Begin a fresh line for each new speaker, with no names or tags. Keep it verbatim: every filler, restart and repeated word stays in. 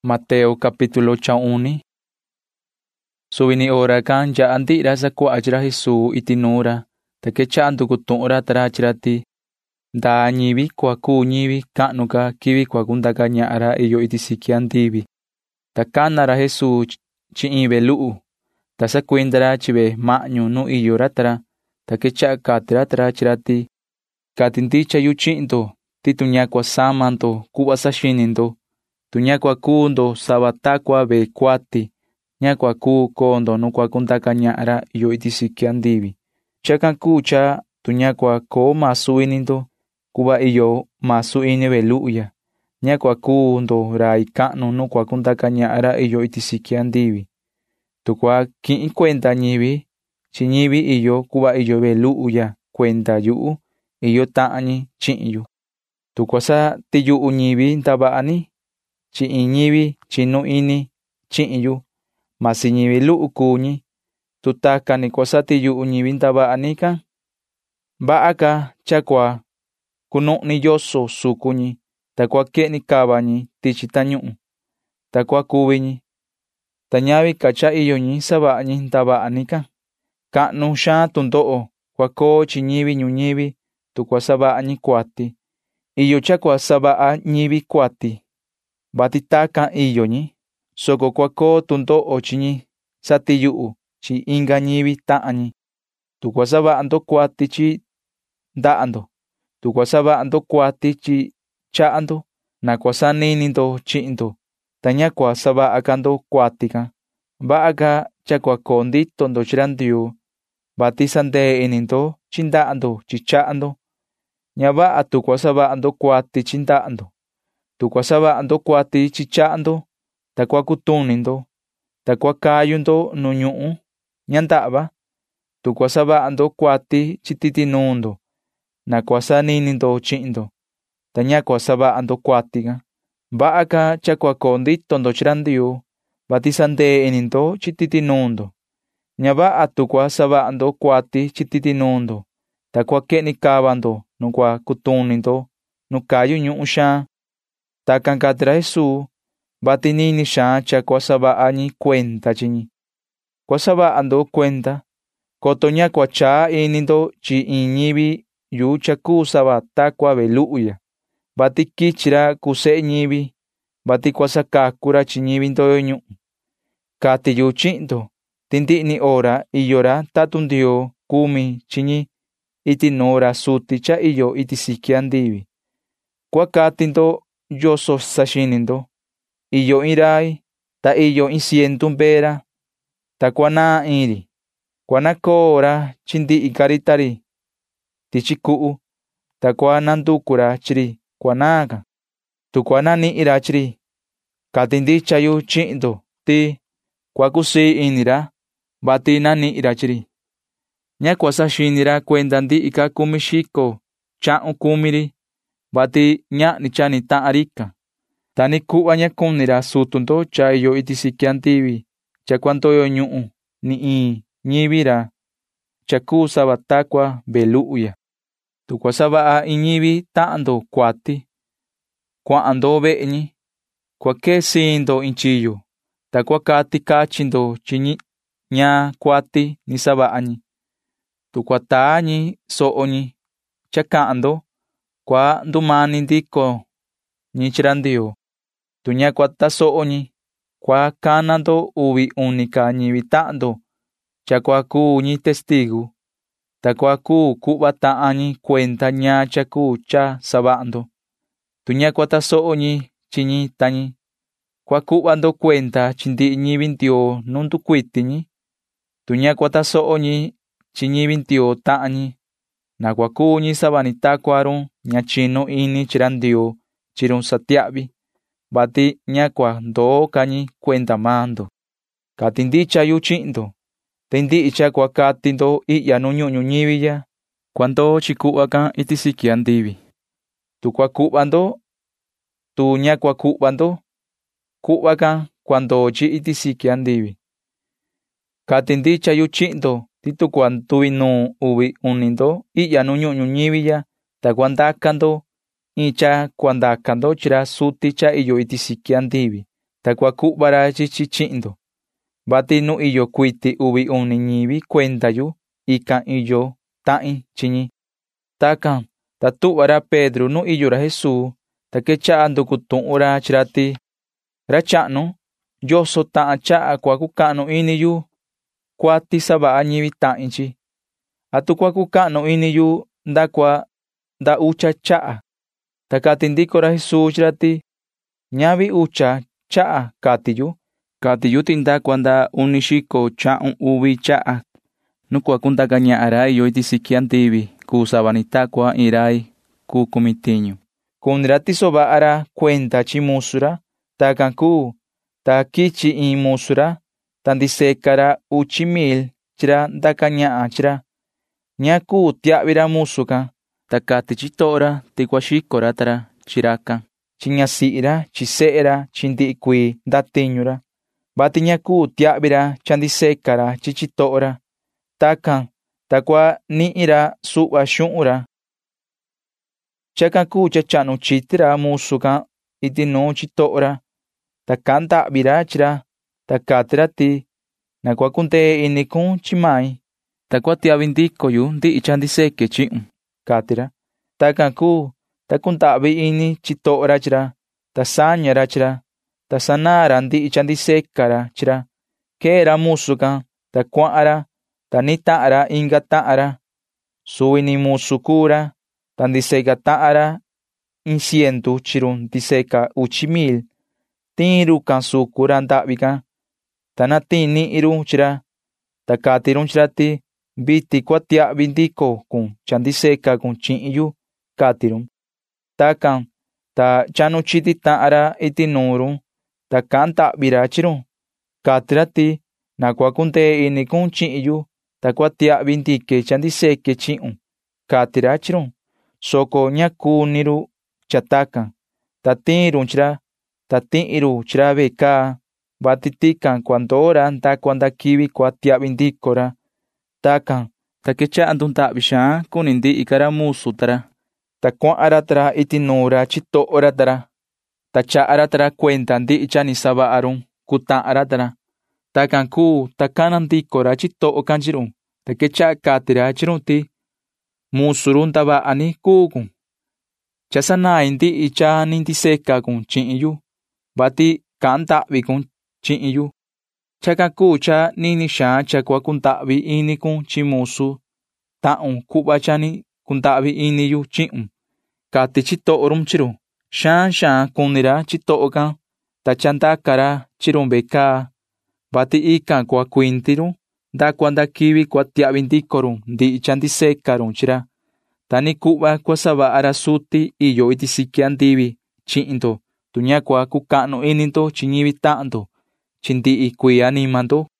Mateo capítulo chauni. Subini ora kan ja andi rasa kwa ajra Jesu itinura. Take chandu kutura tara chirati. Da nyivi kwa ku nyivi kanuka kivi kwa gundaka nyara iyo itisiki andivi. Takana ra Jesu chi ibe luu. Tasa kuindara chive ma'ñu nu iyo ratara. Take cha katira tara chirati. Katindicha yuchindo. Titunya kwa samanto kuwa sashinindo. Tunya kwa kundo sabata kwa be kwati. Nya kwa ku kondo no kwa kuntaka nyara iyo itisiki andivi. Chakan kucha tunya kwa ko masuinindo. Kuba iyo masu ine beluya. Nya kwa kundo rai kanu no kwa kuntaka nyara iyo itisiki andivi. Tu kwa ki cuenta nyivi. Chi nyivi iyo kuba iyo beluya. Cuenta yu iyo taani chi'yu. Tu kwa sa ti yu nyivi ntabaani. Chi iñivi chinu ini chi'yu. Masi nyivi lu'u kuñi. Tutaka ni kwasati yu nyivi ntabaani kan. Ba'aka chakwa kunu'ni yoso sukuñi. Takwa ke'ni kabañi tichi tañu'u. Takwa kuviñi. Tañavi kacha iyoñi saba'ñi ntabaani kan. Ka'nu xaan tundo'o kwa ko chi nyivi ñuñivi tukwa saba'ñi kuati. Iyo chakwa saba'a nyivi kuati. Batitaka iyoñi. Soko kwa ko tundo'o chiñi sati yu'u chi inga nyivi ta'añi. Tukwa saba'ando kuati chi da'ando. Tukwa saba'ando kuati chi cha'ando. Na kwa saninindo chi'ndo. Taña kwa saba'akando kuati kan. Ba'aka chakwa konditondo chirandiyo. Bati sande inindo chinda'ando chi cha'ando. Ña ba'a tukwa saba'ando kuati chinda'ando. Tukwa saba'ando kuati chi cha'ando. Takwa kutunindo. Takwa kayundo nu ñu'u. Ñanda'va. Tukwa saba'ando kuati chi titinundo. Na kwa saninindo chi'ndo. Taña kwa saba'ando kuati kan. Ba'aka chakwa konditondo chirandiyo. Bati sande inindo chi titinundo. Ña ba'a tukwa saba'ando kuati chi titinundo. Takwa ke'ni kabando nu kwa kutunindo. Nu kayu ñu'u xaan. Takan katira Jesu. Bati nini xaan cha kwa saba'añi cuenta chiñi. Kwa saba'ando cuenta. Koto ña kwa cha inindo chi iñivi yu cha ku sabata kwa belu'ya. Bati kichira kuse ñivi. Bati kwa sakakura chi ñivi ndoyo ñu'u. Kati yu chi'ndo. Tindi'ni ora iyora tatundiyo kumi chiñi. Itinora suti cha iyo itisiki andivi. Kwa katindo yoso sashinindo. Iyo irai, ta iyo insientu mbera. Ta kwa na iri. Kwa na kora chindi ikaritari. Tichi ku'u. Ta kwa nandukura chiri. Kwa naga. Tu kwa na ni ira chiri. Katindi chayu chindo. Ti. Kwa kusi inira. Bati na ni ira chiri. Nya kwa sashinira kuenda ndi ika kumishiko. Cha'u kumiri. Bati nya ni chani ta'arika. Tani ku'va nya kunira sutundo cha iyo itisiki andivi. Cha kwantoyo ñu'u ni i ñivira. Cha ku sabatakwa belu'ya. Tukwa saba'a iñivi ta'ando kuati. Kua'ando ve'ñi. Kwa ke sindo inchiyo. Takwa kati kachindo chiñi ña kuati ni saba'añi. Tukwa ta'añi so'oñi. Cha ka'ando. Kwa ndumani ndiko ñi chirandiyo. Tuña kwa taso'oñi. Kwa kanando uvi unika ñivi ta'ando. Cha kwa ku ñi testigu. Ta kwa ku ku'va ta'añi cuenta ña cha ku cha saba'ando. Tuña kwa taso'oñi chiñi tañi. Kwa ku'vando cuenta chindi ñivi ntiyo nundu kuitiñi. Tuña kwa taso'oñi chi ñivi ntiyo ta'añi. Na kwa ku ñi sabani takwarun ña chino ini chirandiyo chirun satia'vi. Bati ña kwa ndo kañi cuenta mando. Katindi chayu chi'ndo. Tindi cha kwa katindo i'ya nu ñu'u ñuñiviya. Cuando chi ku'va kan itisiki andivi. Tu kwa ku'vando. Tu ña kwa ku'vando. Ku'va kan cuando chi itisiki andivi. Katindi chayu chi'ndo. Titu kwa ntuvinu uvi unindo i'ya nu ñu'u ñuñiviya. Ta kwa ndakando. Icha kwa ndakando chira suti cha iyo itisiki andivi. ta kua ku'va ra chi chi chi'in ndo. Vati nu iyo kuiti uvi uni ñivi kuenda yu, ikan iyo ta'in chi ñi. Takan ta tu'va ra Pedro nu iyo ra Jesús, ta quecha'a ndukutu'un ra chi ra ti: ―Ra cha'nu, yoso ta'an cha'a kua kuka'nu ini yu kuati sava'a ñivi ta'in chi. Atu kua kuka'nu ini yu nda kua nda ucha cha'a. Ta kati ndiko ra Jesús chi ra ti: ―Ñavi ucha cha'a kati yu. Kati yu ti nda kua nda uni xiko cha'un uvi cha'a nu kua kundaka ña'a ra iyo iti siki andivi kuu sava ni takua in rai kuu kumi tiñu. Kuni ra tiso va'a ra kuenda chi musu ra. Takan kuu, ta kichi in musu ra, ta ndiseka ra uchi mil chi ra ndaka ña'a chi ra. Ña kuu tia'vi ra musu kan, ta kati chito'o ra ti kua xiko ra ta ra chi rakan, chi ñasi'i ra, chi se'e ra, chi ndi'i kuii ndatiñu ra. Vati ña kuu tia'vi ra cha ndiseka ra chi chito'o ra. Takan ta kua ni'i ra su'va xu'un ra. Chakan kuu cha cha'nu chiti ra musu kan iti nuu chito'o ra, ta ka'an nda'vi ra chi ra, ta kati ra ti: ―Na kua kundee ini kun chi mai, ta kua tia'vi ndiko yu ndi'i cha ndiseke chi'un ―kati ra. Takan kuu, ta kunda'vi ini chito'o ra chi ra, ta saña ra chi ra, ta sanaa ra ndi'i cha ndiseka ra chi ra. Kee ra musu kan, ta kua'an ra, ta ni ta'an ra inga ta'an ra. Suvi ni musu kuu ra, ta ndiseka ta'an ra in cientu chiru ndiseka uchi mil. Tiin ru kan suku ra nda'vi kan, ta natiin ni'i ru chi ra. Ta kati run chi ra ti: ―Viti kua tia'vi ndiko kun cha ndiseka kun chi'in yu ―kati run. Takan ta chanu chiti ta'an ra iti nuu run, ta ka'an nda'vi ra chi run. Kati ra ti: ―Na kua kundee ini kun chi'in yu, ta kua tia'vi ndike cha ndiseke chi'un ―kati ra chi run. Soko ña kuni ru cha takan, ta tiin run chi ra, ta ti'i ru chi ra ve kaa, vati tikan kua ndoo ra nda kua nda kivi kua tia'vi ndiko ra. Takan ta quecha'a ndunda'vi xaan kuni ndi'i ka ra musu ta ra, ta kua'an ra ta ra iti nuu ra chito'o ra ta ra, ta cha'a ra ta ra kuenda ndi'i cha ni sava'a run kuta'an ra ta ra. Takan kuu, ta kana ndiko ra chito'o kan chi run, ta quecha'a kati ra chi run ti: ―Musu run ndava'a ni kuu kun. Cha sanai ndi'i cha ni ndiseka kun chi'in yu, vati ka'an nda'vi kun chi'in yu. Chakan kuu cha nini xaan cha kua kunda'vi ini kun chi musu ta'un ku'va cha ni kunda'vi ini yu chi'un ―kati chito'o run chi run. Xaan xaan kuni ra chito'o kan, ta chandaka ra chi run ve kaa, vati ikan kua kuinti run nda kua nda kivi kua tia'vi ndiko run ndi'i cha ndiseka run chi ra. Ta ni ku'va kua sava'a ra suti iyo iti siki andivi chi'in ndo, tu ña kua kuka'nu ini ndo chi ñivi ta'an ndo chi ndi'i kuii anima ndo.